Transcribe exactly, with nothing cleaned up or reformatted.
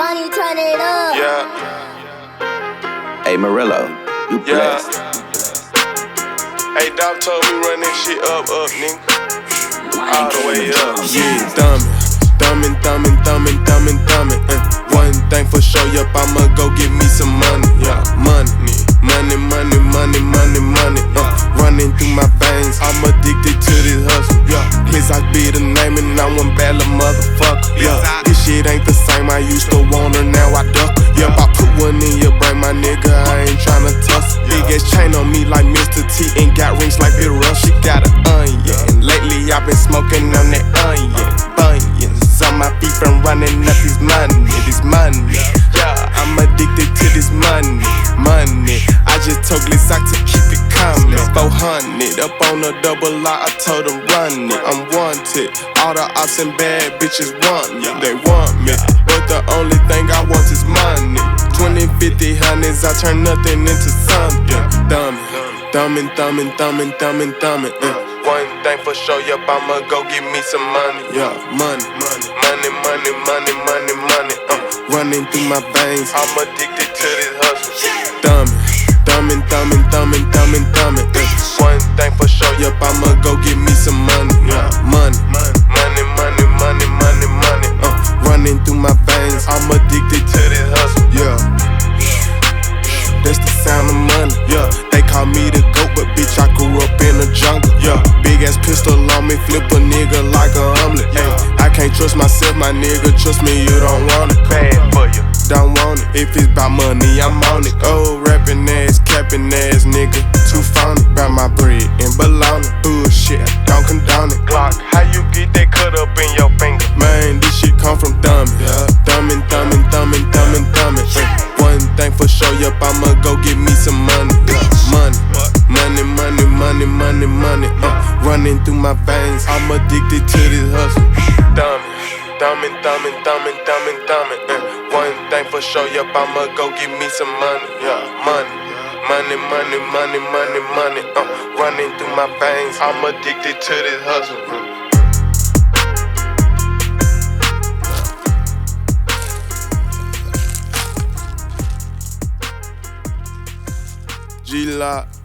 Money, turn it up. Yeah. Hey Morello, you Yeah. blessed. Hey, Doc told me run this shit up, up, nigga. All the way up. Yeah, thumbin', thumbin', thumbin', thumbin', thumbin', thumbin'. Uh. One thing for sure, yup, I'ma go get me some money. Yeah, money, money, money, money, money, money. Uh. Running through my veins, I'm addicted to this hustle. Yeah, please I be the name and I'm one bad little motherfucker. Yeah, this shit ain't the same. I used to want her, now I duck. Yup, I put one in your brain, my nigga. I ain't tryna tussle. Big ass chain on me like Mister T and got rings like Bill Rush. She got an onion, and lately I've been smoking on that onion. Bunions on my feet from running up this money, this money. Yeah, I'm addicted to this money, money. I just told Lizak to keep it coming. four hundred up on a double R, I told them run it. I'm wanted. All the ops and bad bitches want me, they want me. But the only thing I want is money. Twenty, fifty, hundreds, I turn nothing into something. Thumbin', thumbin', thumbin', thumbin', thumbin', thumbin'. Uh. One thing for sure, yup, I'ma go get me some money. Yeah, money, money, money, money, money, money, money. Uh. Running through my veins, I'm addicted to this hustle. Thumbin', thumbin', thumbin', thumbin', thumbin', thumbin'. Uh. One thing for sure, yup, I'ma go get me some money. Yeah, money, money, money, money, money, money, money. Uh. Running through my veins, I'm addicted to this hustle. Yeah, that's the sound of money. Yeah, they call me the GOAT, but bitch, I grew up in the jungle. Yeah, big ass pistol on me, flip a nigga like a omelet. Ay, I can't trust myself, my nigga. Trust me, you don't want it. Bad for you, don't want it. If it's about money, I'm on it. Oh, rapping ass, capping ass nigga, too phony. About my bread and baloney. Bullshit, don't condone it. Glock, how you get that cut up in your finger? Man, this shit come from thumbin', yeah. Thumbin', thumbin', thumbin', thumbin', thumbin'. Uh, one thing for sure, yup, I'ma go get me some money. Yeah, money, money, money, money, money, money. Uh, running through my veins, I'm addicted to this hustle. Thumbin', thumbin', thumbin', thumbin', thumbin', thumbin'. Uh, one thing for sure, yup, I'ma go get me some money. Yeah, money, money, money, money, money, money. Uh, running through my veins, I'm addicted to this hustle. Uh. G-Lock.